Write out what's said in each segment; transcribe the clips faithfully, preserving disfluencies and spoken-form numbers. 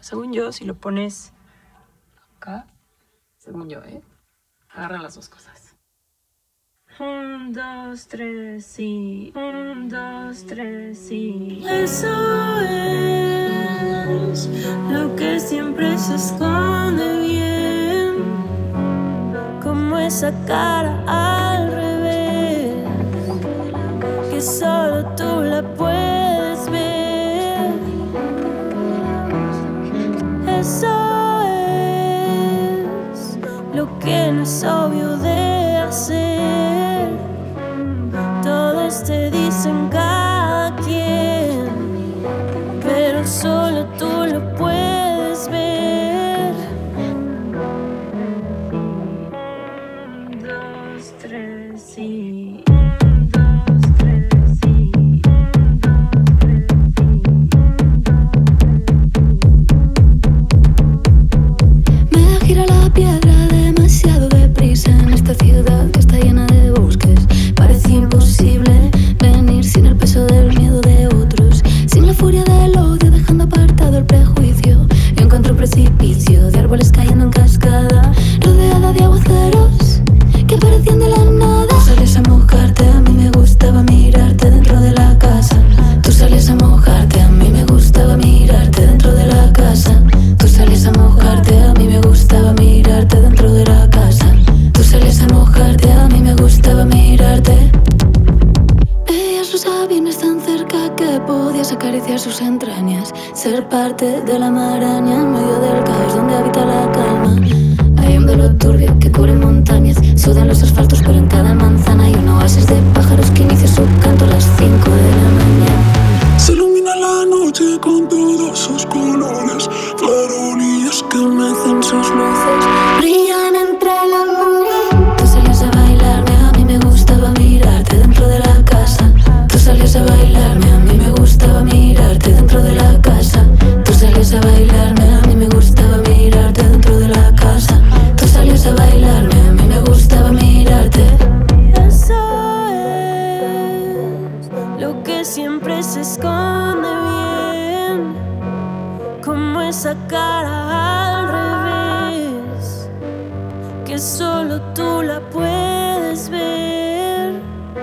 Según yo, si lo pones acá, según yo, ¿eh? Agarra las dos cosas. Un, dos, tres, sí. Un, dos, tres, sí. Eso es lo que siempre se esconde bien, como esa cara al revés, que solo tú la puedes ver. Eso es lo que no es obvio de hacer. Todos te dicen cada quien, pero solo tú lo puedes ver. Un, dos, tres, sí. Un, dos, tres, sí. Un, dos, tres, sí. Me da gira la piedra demasiado deprisa en esta ciudad que está llena de bosques. Parece imposible venir sin el peso del miedo de otros, sin la furia del odio, dejando apartado el prejuicio. Yo encuentro un precipicio de árboles cayendo en cascada, rodeada de aguaceros que aparecían de la nada. Tú sales a mojarte, a mí me gustaba mirarte dentro de la casa. Tú sales a mojarte, a mí me gustaba mirarte dentro de la casa. Tú sales a mojarte, a mí me gustaba mirarte dentro de la casa. Tú sales a mojarte, a mí me gustaba mirarte. Ella lo sabía, es tan cerca que podías acariciar sus entrañas, ser parte de la maraña en medio del caos donde habita la calma. Hay un velo turbio que cubre montañas, sudan los asfaltos, pero en cada manzana hay un oasis de pájaros que inicia su canto a las cinco de la mañana. Se ilumina la noche con todos sus colores, farolillos que mecen sus luces, Brillan entre la nube. Tú salías a bailarme, a mí me gustaba mirarte dentro de la casa. Tú salías a bailarme, a mí me gustaba mirarte dentro de la casa. Tú salías a bailarme, a mí me gustaba mirarte dentro de la casa. Tú salías a bailarme, a mí me gustaba mirarte. Eso es lo que siempre se esconde bien, como esa cara al revés, que solo tú la puedes ver.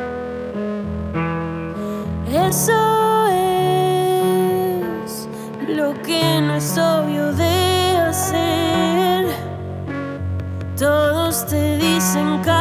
Eso es lo que no es obvio de hacer. Todos te dicen cada